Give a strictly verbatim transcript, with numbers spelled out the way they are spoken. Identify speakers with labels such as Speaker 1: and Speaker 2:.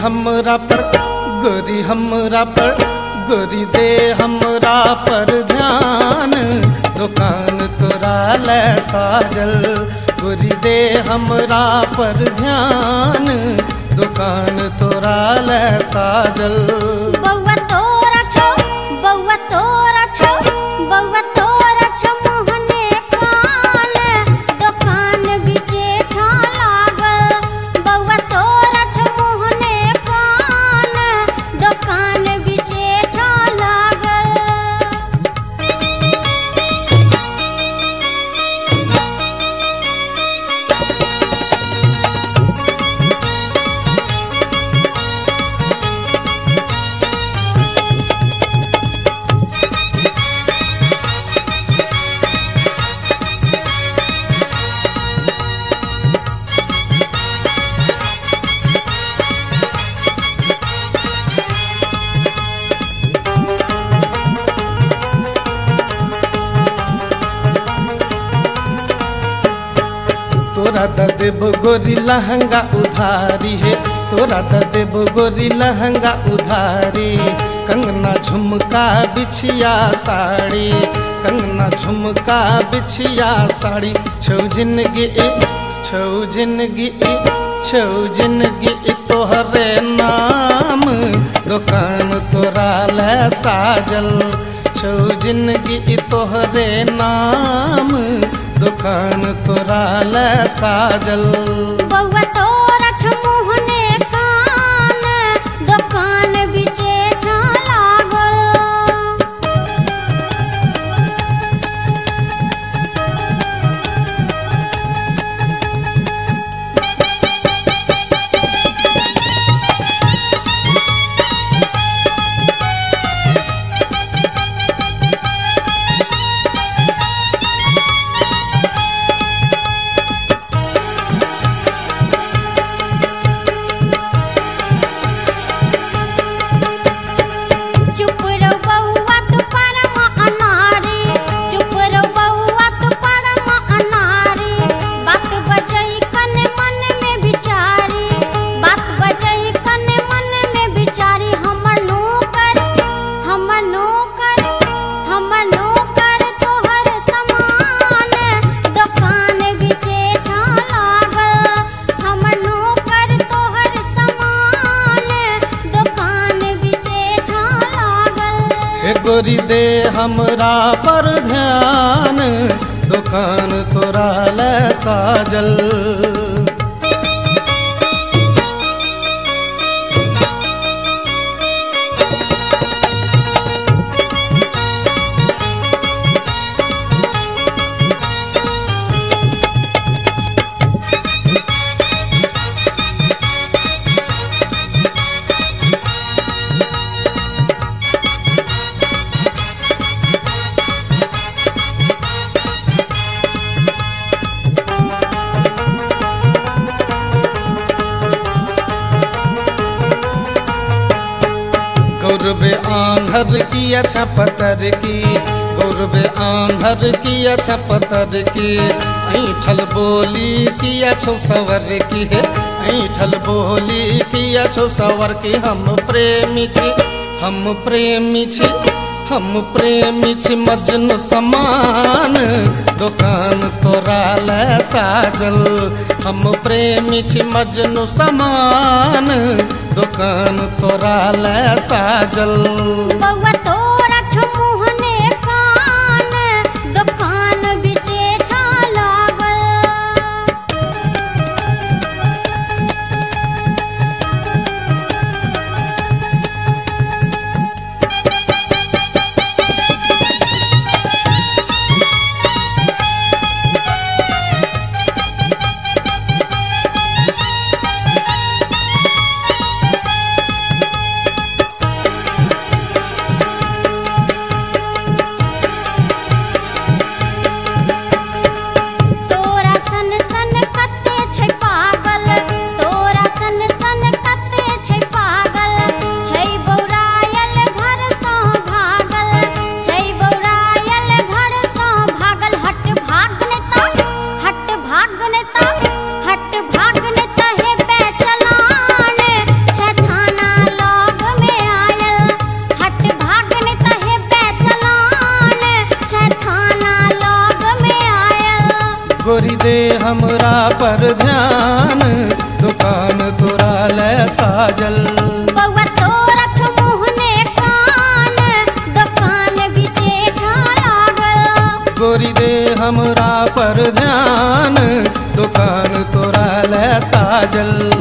Speaker 1: हमरा पर गोरी हमरा पर गोरी दे हमरा पर ध्यान दुकान तोरा ले साजल गोरी दे हमरा पर ध्यान दुकान तोरा ले साजल
Speaker 2: बउआ तोरा छौ बउआ तोरा छौ बउआ तोरा छौ मोहने कान दुकान बिचे ठा लागल बउआ तोरा छौ मोहने कान दुकान बिचे ठा लागल
Speaker 1: तोरा द देव गोरी लहंगा उधारी है तोरा द देव गोरी लहंगा उधारी कंगना झुमका बिछिया साड़ी कंगना झुमका बिछिया साड़ी छौ जिंदगी छौ जिंदगी छौ जिंदगी तोहरे नाम दुकान तोरा ले साजल छौ जिंदगी तोहरे नाम दुकान तोरा ले साजल
Speaker 2: बउआ तोरा छौ मोहने कान दुकान बिचे ठा लागल चुप रहो बउआ तू परम अनारी चुप रहो बउआ तू परम अनारी बात बजई कन मन में बिचारी बात बजई कन मन में बिचारी हमर नौकर हमर नौकर हमर नौकर तोहर समान दुकान बिचे ठा लागल हमर नौकर तोहर समान दुकान बिचे ठा लागल
Speaker 1: हे गोरी दे हमरा पर ध्यान दुकान तोरा ले साजल गौरबे आंधर की अच्छा पतर की गौरबे आंधर की अच्छा पतर की ऐठल बोली की अच्छो सवर की है ऐठल बोली की अच्छो सवर की हम प्रेमी छी हम प्रेमी छी हम प्रेमी छी मजनू समान दुकान तोरा ले साजल हम प्रेमी छी मजनू समान दुकान तोरा ले साजल
Speaker 2: बउआ तोरा छौ मोहने कान दुकान बिचे ठा लागल
Speaker 1: हमरा पर ध्यान दुकान तोरा ले साजल।
Speaker 2: बउआ तोरा छो मुहने कान दुकान बिचे लागल।
Speaker 1: गोरी दे हमरा पर ध्यान दुकान तोरा ले साजल।